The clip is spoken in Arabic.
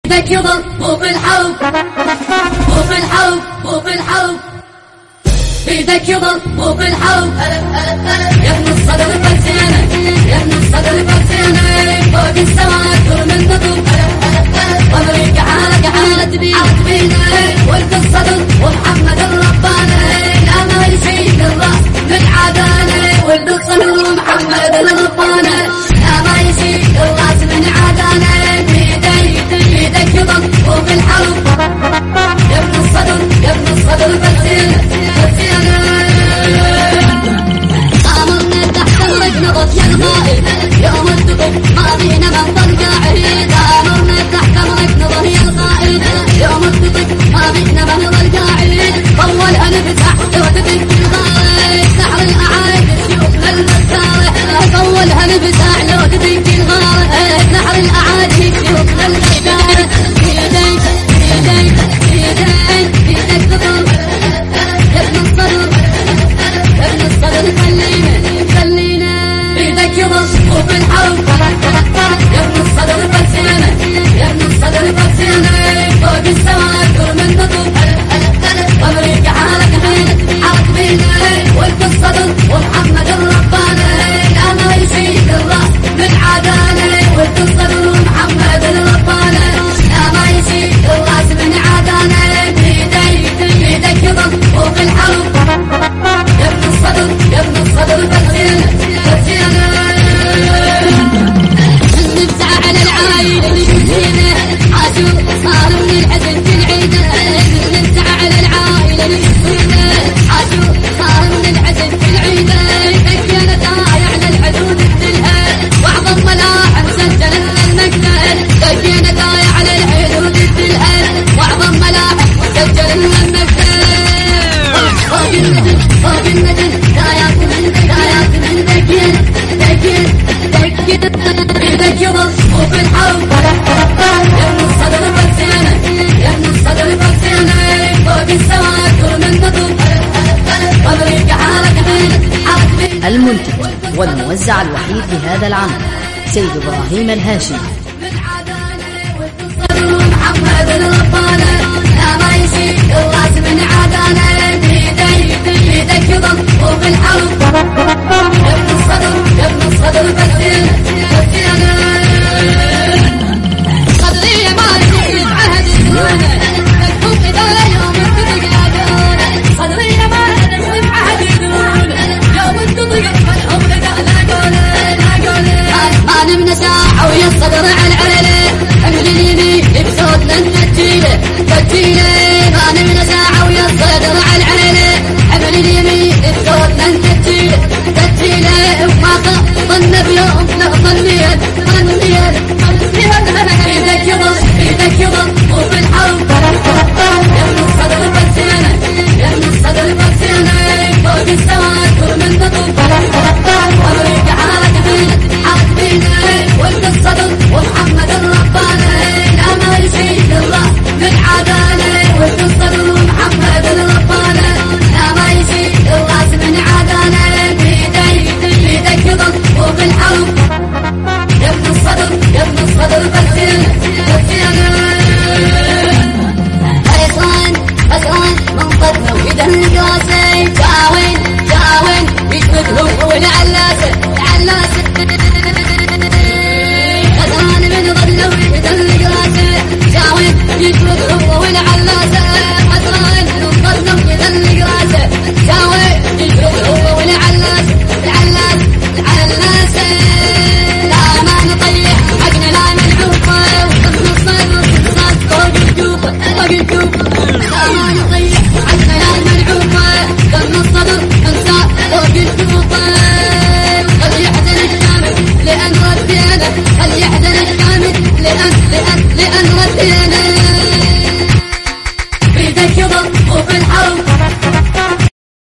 ايدك يضل مو بالحب مو بالحب مو بالحب ايدك يضل مو بالحب يا ابن الصدر فرسانة يا ابن الصدر فرسانة فوق السماء دور من نطب طريق حالك حالة بينا ولد الصدر ومحمد الربانة لا ما يشيل الراس من عدانة ولد الصدر ومحمد الربانة لا ما يشيل الراس من عدانة ايدك يضل مو بالحب يا ابن الصدر يا ابن الصدر فرسانة آمرنا تحت الركنض يا الغائب يوم الدقم ما بينا منظر قاعد آمرنا تحت الركنض يا الغائب يوم الدقم ما بينا منظر قاعد أولها نفتح لوتتك الغائب سحر الأعايد شيوخنا المسارح أولها نفتح لوتتك الغائب سحر الأعايد شيوخنا المسارح ايدك تضل يا ابن الصدر يا ابن الصدر خلينا ايدك يضل مو بالحب يا ابن الصدر فرسانة يا ابن الصدر فرسانة فوق السماء دور من نطب طريق حالك بينا ولد الصدر ومحمد الربانة لا ما يشيل الراس من عدانة ولد الصدر ومحمد الربانة لا ما يشيل الراس من عدانة ايدك يضل مو بالحب يا ابن الصدر يا ابن الصدر فرسانة نبتع على العايلة المسكينة عاشور صار من الحزن في العيدة نبتع على العايلة المسكينة عاشور صار من الحزن في العيدة سكينة ضايع على الحدود الدلها وعظم ملاحم سجل لنا المكتب سكينة ضايع على الحدود الدلها وعظم ملاحم سجل لنا المكتب فوق النجم دايات من دكين ايدك يضل مو بالحب يا ابن الصدر فرسانة يا ابن الصدر فرسانة فوق السماء دور من نطب طريق حالك بينا المنتج والموزع الوحيد لهذا العمل سيد إبراهيم الهاشمي محمد الربانة لا ما يشيل الراس من عدانة ايدك يضل مو بالحب يا ابن الصدر يا ابن الصدر فرسانة صدري ما يجيب عهد الدونة مكتوب إذا يوم التطق لاقونه صدري ما يجيب عهد الدونة يوم التطق ملهم لاقونه أسمان من ساعة ويا الصدر على العلة حمل اليمين بصوتنا تجيله ما من ساعة ويا الصدر على العلة حمل اليمين بصوتنا تجيله وما ظن بيوم ظنيت ايدك يضل مو بالحب يا ابن الصدر فرسانة يا ابن الصدر فرسانة فوق السماء دور من نطب طريق حالك بينا ولد الصدر ومحمد الربانة لا ما يشيل الراس من عدانة ولد الصدر ومحمد الربانة لا ما يشيل الراس من عدانة ايدك يضل مو بالحب يا ابن الصدر يا ابن الصدر فرسانة من قدنا وإذا القاسي جاوين يشبك هو والعلاسة غزان من ظلنا وإذا القاسي جاوين يشبك هو والعلاسة غزان من ظلنا وإذا القاسي جاوين يشبك هو والعلاسة لا ما نطيح حقنا لا منحوفة وصلنا الصيد فوق الجوفة لا ما نطيح حقنا لا منحوفة وصلنا الصدر انسى فوق الجوفة خلي يحزن الشامل لأن ردينا خلي يحزن الشامل لأن ردينا